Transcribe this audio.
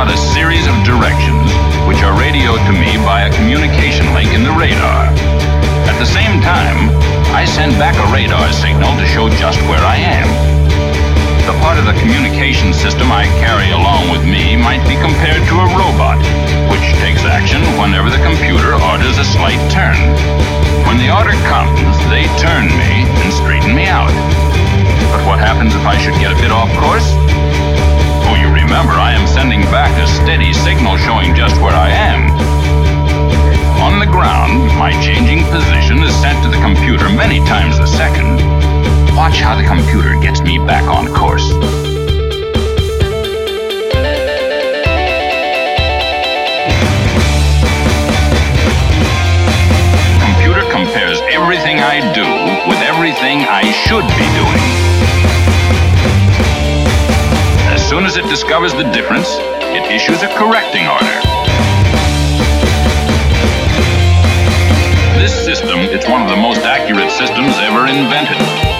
out a series of directions which are radioed to me by a communication link in the radar. At the same time, I send back a radar signal to show just where I am. The part of the communication system I carry along with me might be compared to a robot, which takes action whenever the computer orders a slight turn. When the order comes, they turn me and straighten me out. But what happens if I should get a bit off course? Oh, you remember, I am sending back a steady signal showing just where I am. On the ground, my changing position is sent to the computer many times a second. Watch how the computer gets me back on course. Computer compares everything I do with everything I should be doing. As soon as it discovers the difference, it issues a correcting order. This system is one of the most accurate systems ever invented.